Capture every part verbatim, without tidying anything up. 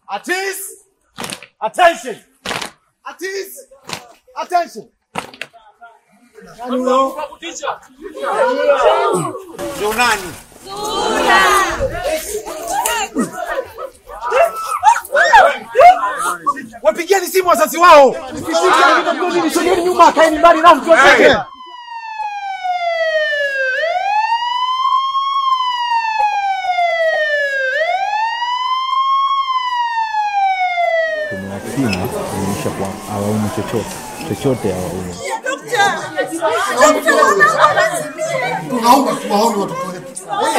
Artists, attention. Artists, attention. Jonani. Wapigieni simu wazazi wao. Nisogeni nyuma, kaeni mbali na mtu wote. Tumewapima kuonyesha kwa hawaumu chochote chochote hawaumu. Tunaomba tuwaone watoto wetu.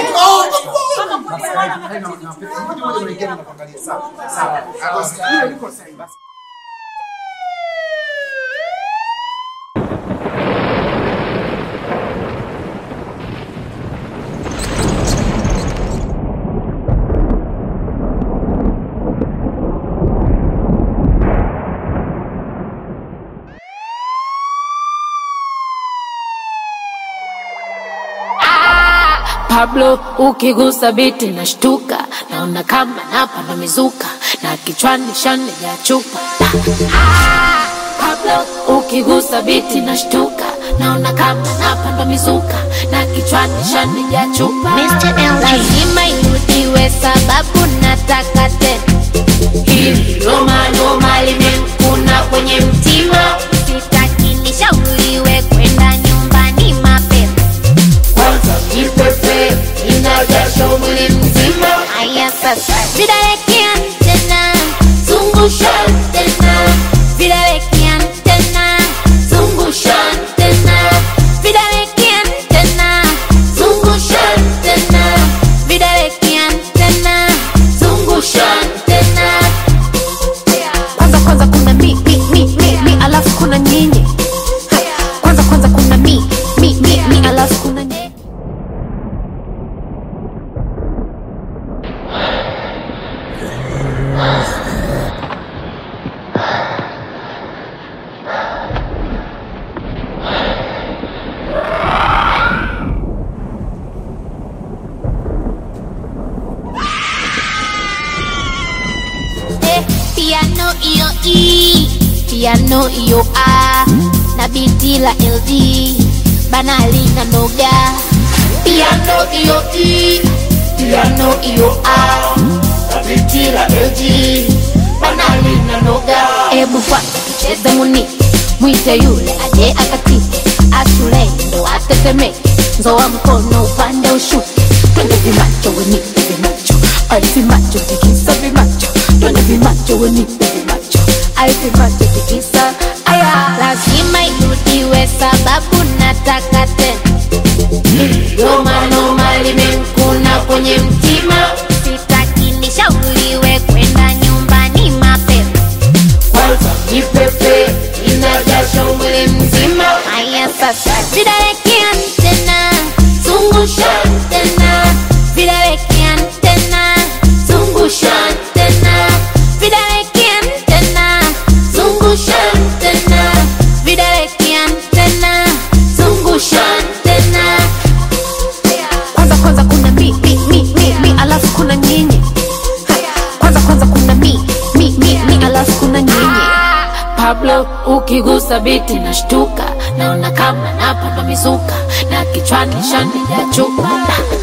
Pablo ukigusa biti na shtuka, naona kama napanda mizuka na kichwani shani ya chupa. Ah, Pablo ukigusa biti na shtuka, naona kama napanda mizuka na kichwani shani ya chupa. mister L G, lazima irudiwe sababu nataka tena. Hili Roma Roma limekuna kwenye mtima, sitaki nishauriwe kwenda nyumbani mapema. kwanza jipepe inajasho mwili mzima. Aya sasa vidalekea tena, Zungusha tena, vidalekea tena, zungusha tena, vidalekea tena, zungusha tena, vidalekea tena, zungusha tena. kwanza kwanza kuna mi mi mi mi mi alafu kuna nyinyi. Kwanza kwanza kuna mi mi mi mi alafu kuna nyinyi. Piano iyo E, piano iyo A, na biti la L D, banali na noga. Piano iyo E, piano iyo A, na biti la L G, banali na noga. Ebu kwanza tucheze muni, mwite yule aje akatike, ashule ndo atetemeke, nzoa mkono upande ushuke. Twende vimacho wenipe vimacho, ai vimacho tikisa vimacho. Twende vimacho wenipe vimacho, ai vimacho tikisa. Aya, lazima irudiwe sababu nataka tena. Roma Roma limekuna kwenye mtima, Sitaki nishauriwe kwenda nyumbani mapema. kwanza jipepe inajasho mwili mzima. Aya sasa vidalekea tena, Zungusha tena, vidalekea tena, zungusha tena, vidalekea tena, zungusha tena, vidalekea tena. zungusha tena. Kwanza kwanza kuna mi mi mi mi mi alafu kuna nyinyi. Kwanza kwanza kuna mi mi mi mi alafu kuna nyinyi. Pablo ukigusa biti na shtuka, naona kama napanda mizuka na kichwani shani ya chupa.